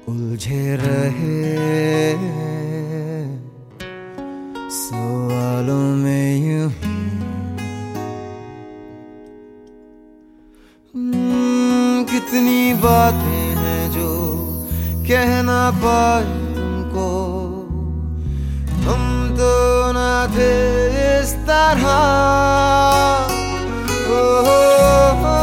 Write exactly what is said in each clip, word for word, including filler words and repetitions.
उलझे रहे सवालों में यूं हम्म, कितनी बातें हैं जो कह ना पाए तुमको। हम तो ना थे इस तरह। ओ, ओ, ओ,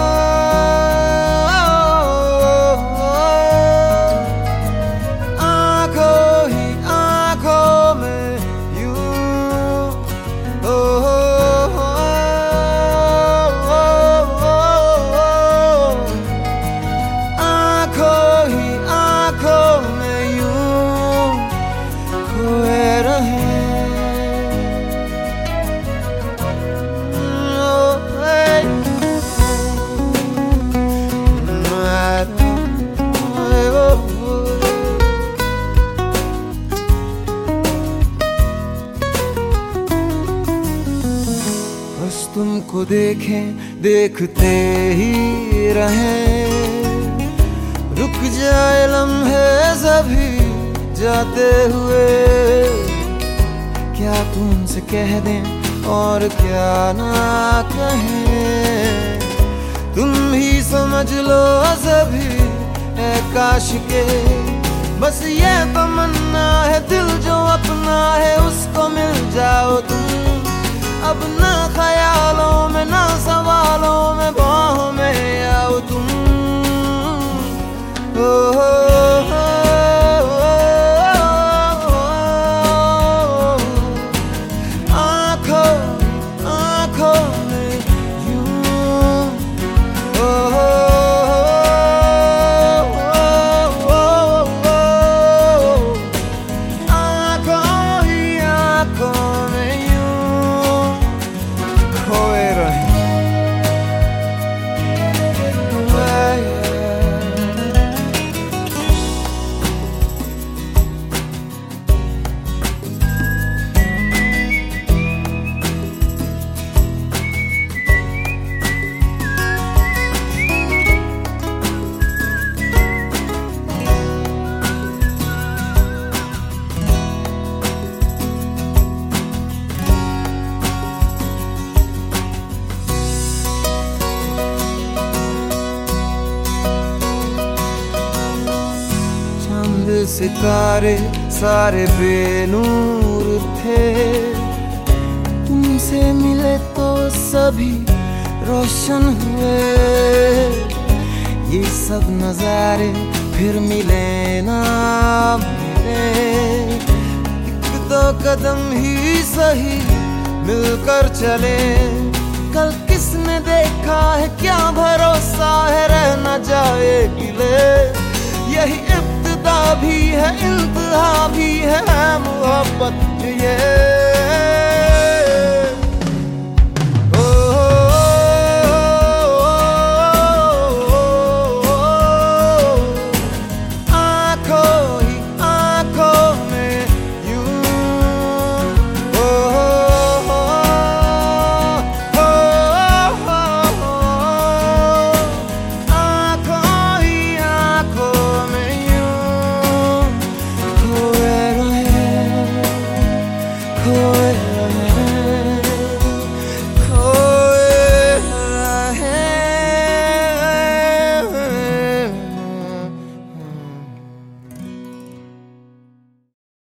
तुमको देखें देखते ही रहें, रुक जाए लम्हे सभी जाते हुए। क्या तुमसे कह दें और क्या ना कहें, तुम ही समझ लो सभी है काश के। बस ये तमन्ना है दिल जो अपना है उसको मिल जाओ तुम। अब ना ख्यालों में ना सवालों में बाहों में आओ तुम। ओ, ओ, ओ, आँखों आँखों में यूं। ओ, आँखों ही आँखों में खोए रहे। सितारे सारे बेनूर थे, तुमसे मिले तो सभी रोशन हुए। ये सब नजारे फिर मिले ना मिले, एक दो कदम ही सही मिलकर चले। कल किसने देखा है क्या भरोसा है रह न जाए गिले। यही इब्तिदा भी है इंतहा भी है मोहब्बत ये।